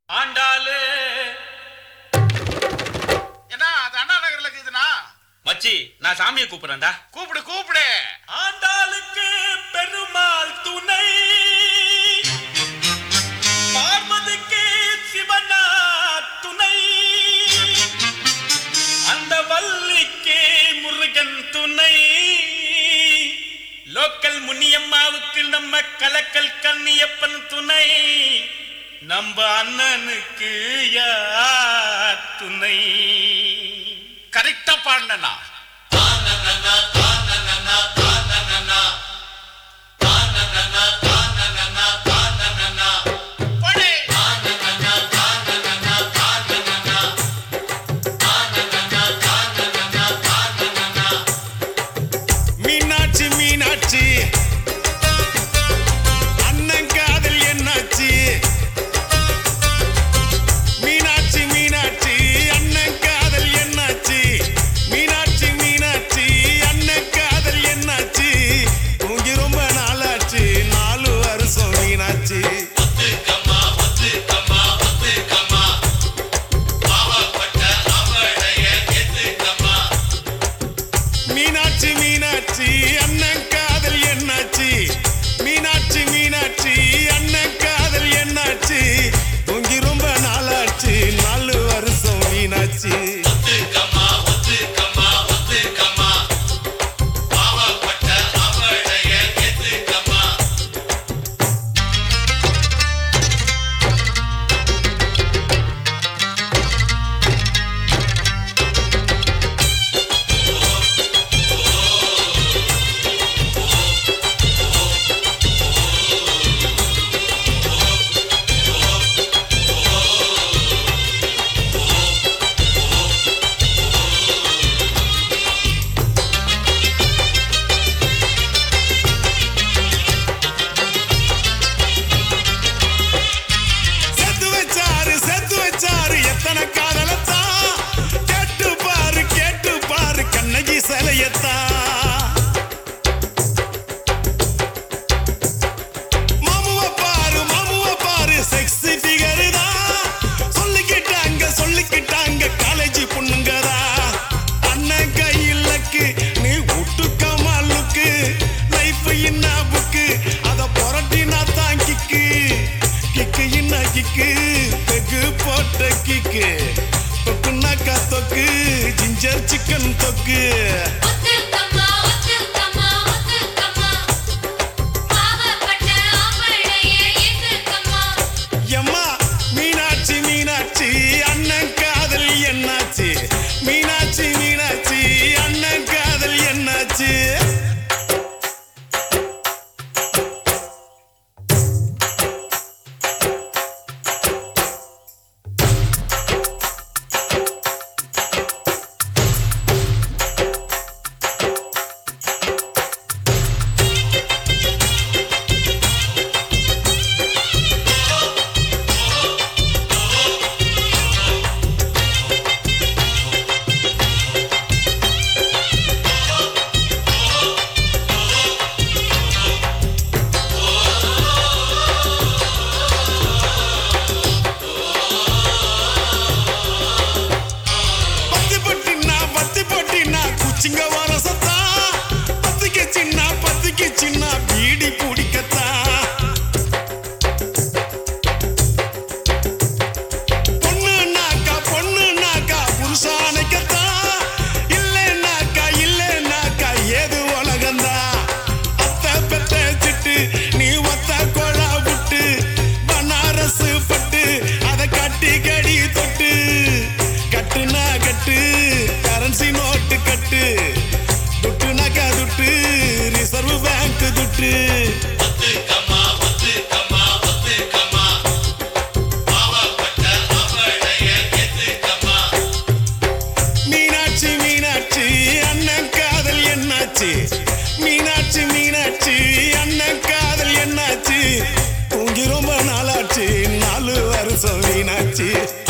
ஆண்டாளு என்ன அது அண்ணா நகர்ல இருக்குதுனா மச்சி நான் சாமியை கூப்பிடுறேன்டா. கூப்பிடு கூப்பிடு. ஆண்டாளுக்கு பெருமாள் துணை, பார்வதிக்கு சிவனா துணை, அந்த வள்ளிக்கு முருகன் துணை, லோக்கல் முனியம்மாவுக்கு நம்ம கலக்கல் கண்ணியப்பன் துணை, நம்ம அண்ணனுக்கு யார் துணை? கரெக்டா பாடுனா மீனாட்சி மீனாட்சி அண்ணன் காதல் என்னாச்சு? மீனாட்சி மீனாட்சி அண்ணன் காதல் என்னாச்சு? மீனாட்சி மீனாட்சி அண்ணன் காதல் என்னாச்சு? தூங்கி ரொம்ப நாளாச்சு, 4 வருஷம் மீனாட்சி. மீனாட்சி மீனாட்சி அண்ணன் காதல் என்னாச்சு? மீனாட்சி மீனாட்சி அண்ணன் காதல் என்னாச்சு? தூங்கி ரொம்ப நாளாச்சு, 4 வருஷம் மீனாட்சி. செத்து வச்சாரு எத்தனை காதலத்தான், கேட்டு பாரு கண்ணகி சிலையத்தான். மாமுவ பாரு செக்ஸி ஃபிகர் தான், சொல்லிக்கிட்டாங்க காலேஜ் பொண்ணுங்கதா. அண்ணன் கையிலக்கு நீ விட்டுக்கமா லுக்கு, லைஃப் என்ன புக்கு, அத புரட்டினா தான் கிக்கு என்ன கிக்கு, பெகு போட்ட கிக்கு, தொக்குனாக்கா தொக்கு, ஜிஞ்சர் சிக்கன் தொக்கு. எம்மா மீனாட்சி மீனாட்சி அண்ணன் காதல் என்னாச்சு? மீனாட்சி மீனாட்சி அண்ணன் காதல் என்னாச்சு? சிங்க வரசத்தா பத்திக்கு சின்ன பீடி பிடிக்கத்தா. பொண்ணுனாக்கா புருஷானைக்கத்தா, இல்லைனாக்கா ஏது உலகந்தா. அத்தை பெத்த சிட்டு நீ ஒத்த கொழா விட்டு, பனாரசு பட்டு அதை கட்டி கடி தொட்டு, கட்டுனா கட்டு கரன்சி நோட்டு கட்டு, துட்டுனாக்கா துட்டு ரிசர்வ் பேங்க் துட்டு. மீனாட்சி மீனாட்சி அண்ணன் காதல் என்னாச்சு? மீனாட்சி மீனாட்சி அண்ணன் காதல் என்னாச்சு? தூங்கி ரொம்ப நாளாச்சு, 4 வருஷம் மீனாட்சி.